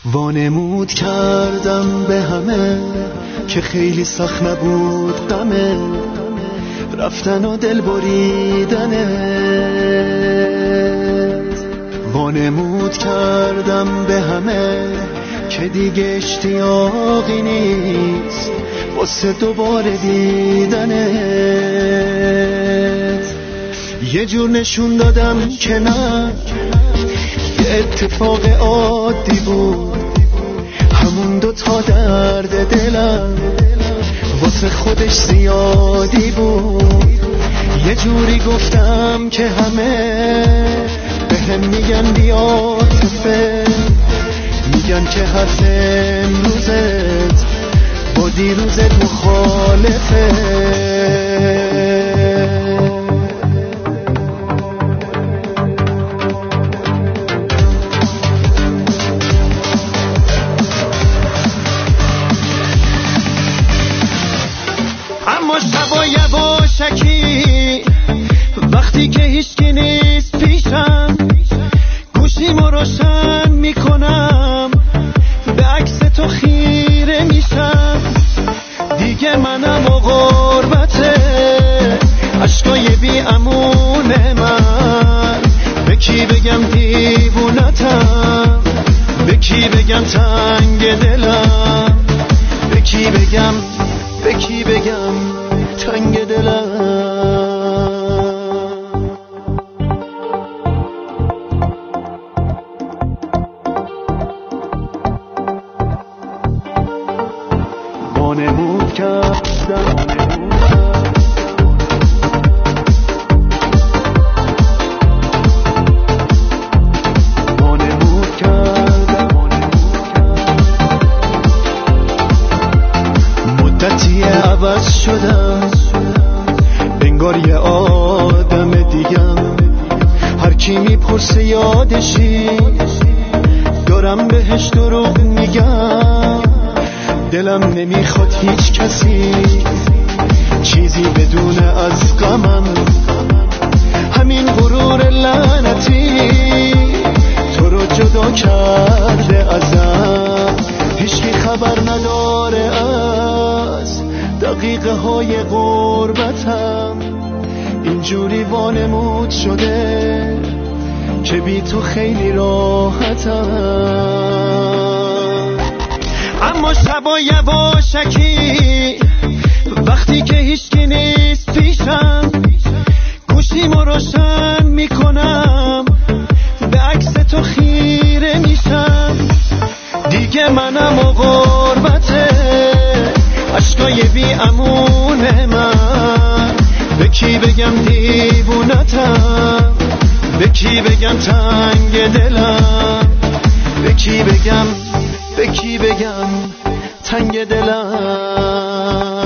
وانمود کردم به همه که خیلی سخت نبود غمه رفتن و دل بریدنت. وانمود کردم به همه که دیگه اشتیاقی نیست واسه دوباره دیدنت. یه جور نشون دادم که نه، یه اتفاق عادی بود، همون دوتا درد دلم واسه خودش زیادی بود. یه جوری گفتم که همه بهم میگن بی‌عاطفه، میگن که حرف امروزت با دیروزت مخالفه. اما شبا یواشکی وقتی که هیچکی نیست پیشم، گوشیمو روشن میکنم به عکس تو خیره میشم. دیگه منم و غربته، عشقای بی امون من. به کی بگم دیوونتم، به کی بگم تنگ دلم، به کی بگم تنگ دلم. وانمود کردم مدتی عوض شدم، انگار یه آدم دیگم. هر کی میپرسه یادشی، دارم بهش دروغ میگم. دلم نمیخواد هیچ کسی چیزی بدونه از غمم. همین غرور لعنتی تو رو جدا کرده ازم. هیچکی خبر نداره از دقیقه های غربتم. اینجوری وانمود شده که بی تو خیلی راحتم. اما شبا یواشکی وقتی که هیچکی نیست پیشم، گوشیمو روشن میکنم به عکس تو خیره میشم. دیگه منم و غربته، عشقای بی امون من. به کی بگم دیوونتم، به کی بگم تنگ دلم، به کی بگم تنگ دلم.